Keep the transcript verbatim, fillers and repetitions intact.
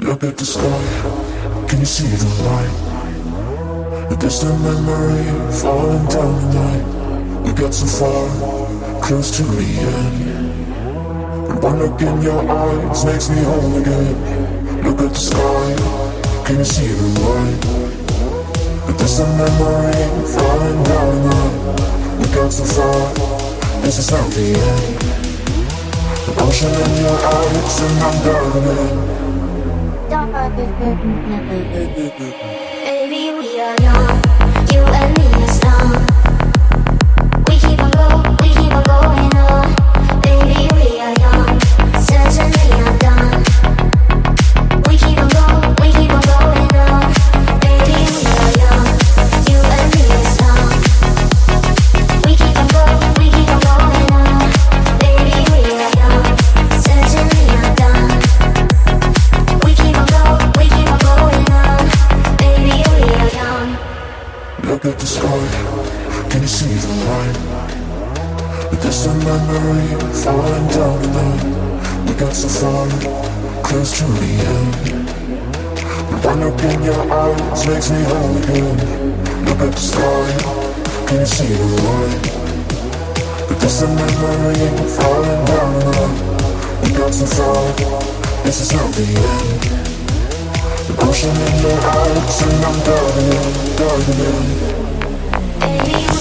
Look at the sky, can you see the light? A distant memory falling down the night. We got so far, close to the end. And one look in your eyes makes me whole again. Look at the sky, can you see the light? A distant memory falling down the night. We got so far, this is not the end. The ocean in your eyes and I'm drowning. Baby, we are young, you and me are strong. We keep on going, we keep on going on. Baby, we are young, certainly I'm done. We keep on going, we keep on going on. Baby, we are young, you and me are strong. We keep on going, we keep on going on. Baby, we are young, certainly I'm done. We keep on going, we keep on going on. Baby, we are young. Look at the sky, can you see the light? A distant memory falling down the night. We got so far, close to the end. And one look in your eyes makes me whole again. Look at the sky, can you see the light? A distant memory falling down the night. We got so far, this is not the end. The ocean in your eyes and I'm diving in, diving in. Baby,